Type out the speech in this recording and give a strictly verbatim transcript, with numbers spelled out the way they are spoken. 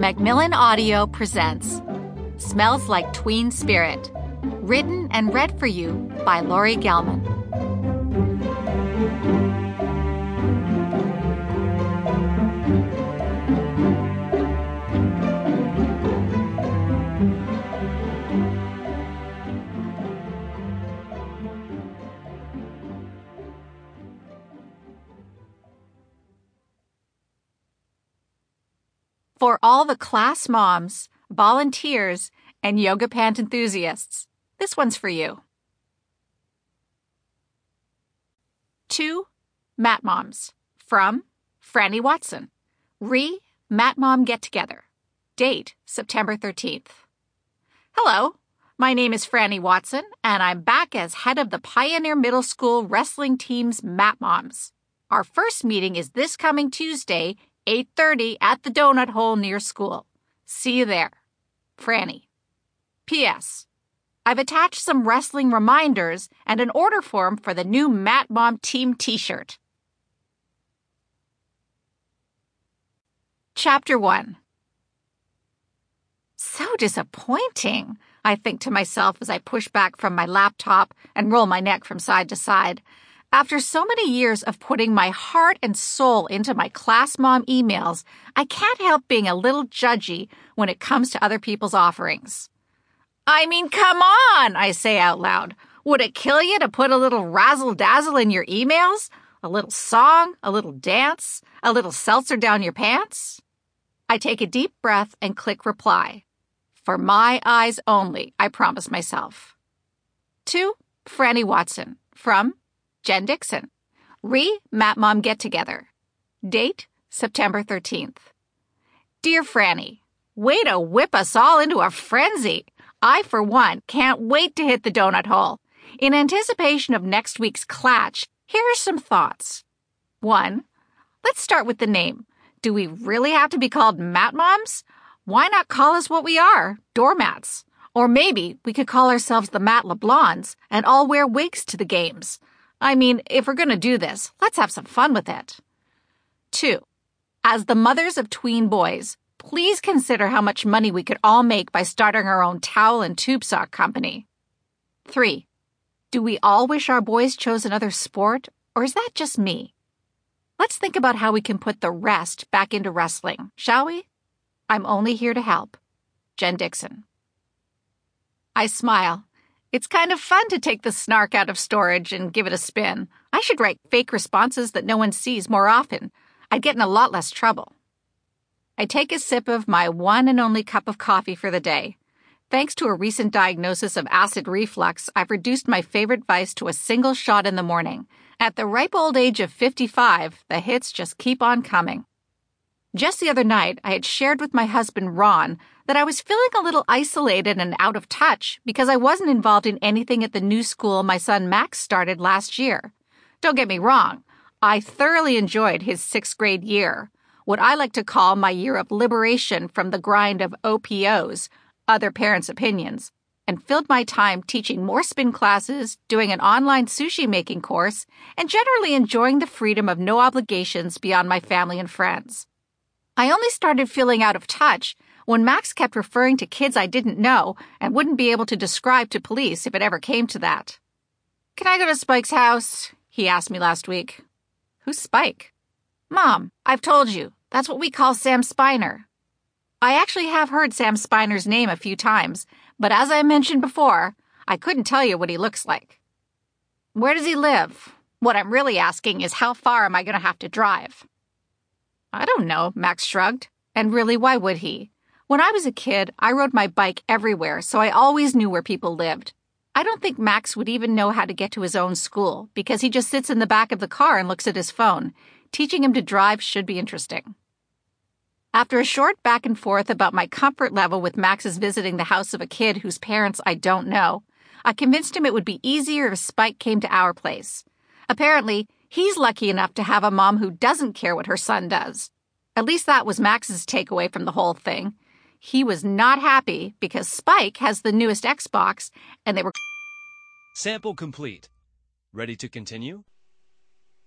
Macmillan Audio presents Smells Like Tween Spirit, written and read for you by Laurie Gelman. For all the class moms, volunteers, and yoga pant enthusiasts, this one's for you. To Mat Moms, from Franny Watson. Re Mat Mom Get Together. Date September thirteenth. Hello, my name is Franny Watson, and I'm back as head of the Pioneer Middle School wrestling team's Mat Moms. Our first meeting is this coming Tuesday, eight thirty at the Donut Hole near school. See you there. Franny. P S. I've attached some wrestling reminders and an order form for the new Mat Mom Team t-shirt. Chapter one. So disappointing, I think to myself as I push back from my laptop and roll my neck from side to side. After so many years of putting my heart and soul into my class mom emails, I can't help being a little judgy when it comes to other people's offerings. I mean, come on, I say out loud. Would it kill you to put a little razzle-dazzle in your emails? A little song, a little dance, a little seltzer down your pants? I take a deep breath and click reply. For my eyes only, I promise myself. To Franny Watson, from Jen Dixon. Re Mat Mom Get Together. Date September thirteenth. Dear Franny, way to whip us all into a frenzy. I, for one, can't wait to hit the donut hole. In anticipation of next week's clatch, here are some thoughts. One, let's start with the name. Do we really have to be called Mat Moms? Why not call us what we are, doormats? Or maybe we could call ourselves the Matt LeBlonds and all wear wigs to the games. I mean, if we're going to do this, let's have some fun with it. Two, as the mothers of tween boys, please consider how much money we could all make by starting our own towel and tube sock company. Three, do we all wish our boys chose another sport, or is that just me? Let's think about how we can put the rest back into wrestling, shall we? I'm only here to help. Jen Dixon. I smile. It's kind of fun to take the snark out of storage and give it a spin. I should write fake responses that no one sees more often. I'd get in a lot less trouble. I take a sip of my one and only cup of coffee for the day. Thanks to a recent diagnosis of acid reflux, I've reduced my favorite vice to a single shot in the morning. At the ripe old age of fifty-five, the hits just keep on coming. Just the other night, I had shared with my husband, Ron, that I was feeling a little isolated and out of touch because I wasn't involved in anything at the new school my son Max started last year. Don't get me wrong, I thoroughly enjoyed his sixth grade year, what I like to call my year of liberation from the grind of O P Os, other parents' opinions, and filled my time teaching more spin classes, doing an online sushi making course, and generally enjoying the freedom of no obligations beyond my family and friends. I only started feeling out of touch when Max kept referring to kids I didn't know and wouldn't be able to describe to police if it ever came to that. Can I go to Spike's house? He asked me last week. Who's Spike? Mom, I've told you. That's what we call Sam Spiner. I actually have heard Sam Spiner's name a few times, but as I mentioned before, I couldn't tell you what he looks like. Where does he live? What I'm really asking is how far am I going to have to drive? I don't know, Max shrugged. And really, why would he? When I was a kid, I rode my bike everywhere, so I always knew where people lived. I don't think Max would even know how to get to his own school, because he just sits in the back of the car and looks at his phone. Teaching him to drive should be interesting. After a short back and forth about my comfort level with Max's visiting the house of a kid whose parents I don't know, I convinced him it would be easier if Spike came to our place. Apparently, he's lucky enough to have a mom who doesn't care what her son does. At least that was Max's takeaway from the whole thing. He was not happy because Spike has the newest Xbox and they were... Sample complete. Ready to continue?